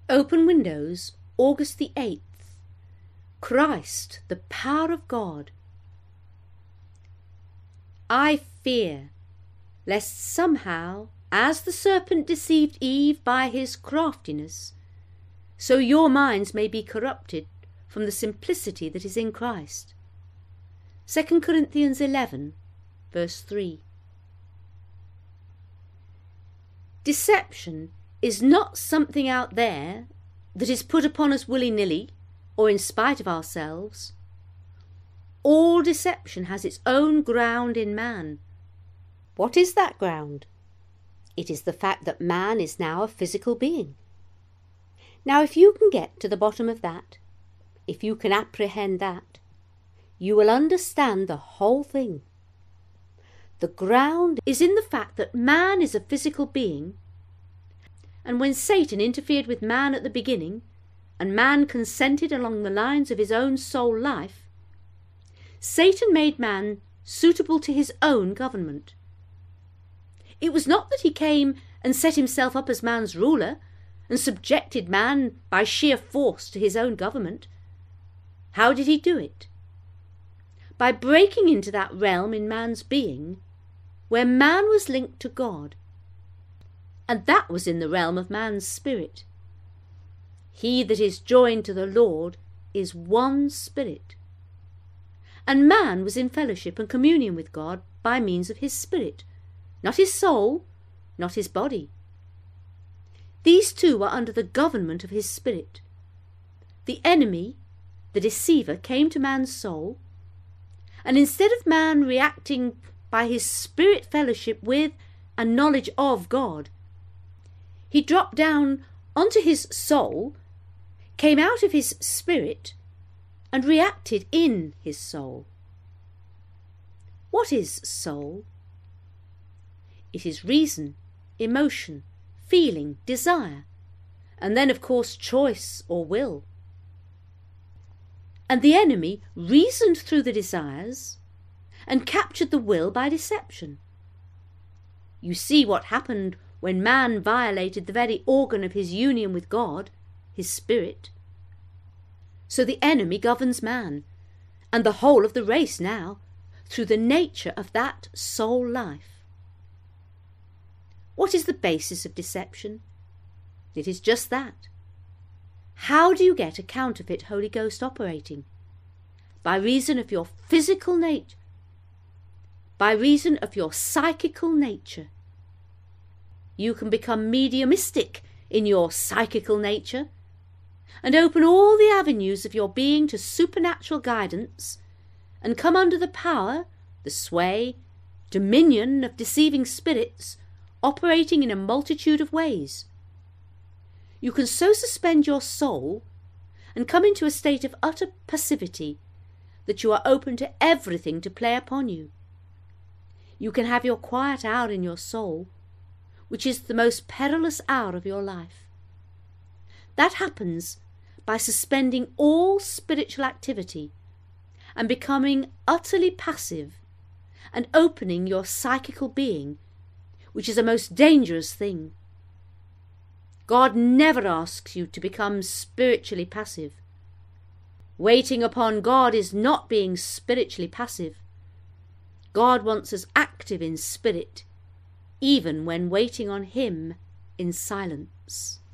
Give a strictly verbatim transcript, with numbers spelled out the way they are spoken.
Open Windows, August the eighth. Christ, the power of God. I fear lest somehow, as the serpent deceived Eve by his craftiness, so your minds may be corrupted from the simplicity that is in Christ. Second Corinthians eleven, verse three. Deception is not something out there that is put upon us willy-nilly or in spite of ourselves. All deception has its own ground in man. What is that ground? It is the fact that man is now a physical being. Now, if you can get to the bottom of that, if you can apprehend that, you will understand the whole thing. The ground is in the fact that man is a physical being, and when Satan interfered with man at the beginning, and man consented along the lines of his own soul life, Satan made man suitable to his own government. It was not that he came and set himself up as man's ruler and subjected man by sheer force to his own government. How did he do it? By breaking into that realm in man's being where man was linked to God, and that was in the realm of man's spirit. He that is joined to the Lord is one spirit. And man was in fellowship and communion with God by means of his spirit, not his soul, not his body. These two were under the government of his spirit. The enemy, the deceiver, came to man's soul, and instead of man reacting by his spirit fellowship with and knowledge of God, he dropped down onto his soul, came out of his spirit, and reacted in his soul. What is soul? It is reason, emotion, feeling, desire, and then, of course, choice or will. And the enemy reasoned through the desires and captured the will by deception. You see what happened when man violated the very organ of his union with God, his spirit. So the enemy governs man, and the whole of the race now, through the nature of that soul life. What is the basis of deception? It is just that. How do you get a counterfeit Holy Ghost operating? By reason of your physical nature, by reason of your psychical nature. You can become mediumistic in your psychical nature and open all the avenues of your being to supernatural guidance and come under the power, the sway, dominion of deceiving spirits operating in a multitude of ways. You can so suspend your soul and come into a state of utter passivity that you are open to everything to play upon you. You can have your quiet hour in your soul, which is the most perilous hour of your life. That happens by suspending all spiritual activity and becoming utterly passive and opening your psychical being, which is a most dangerous thing. God never asks you to become spiritually passive. Waiting upon God is not being spiritually passive. God wants us active in spirit, even when waiting on Him in silence.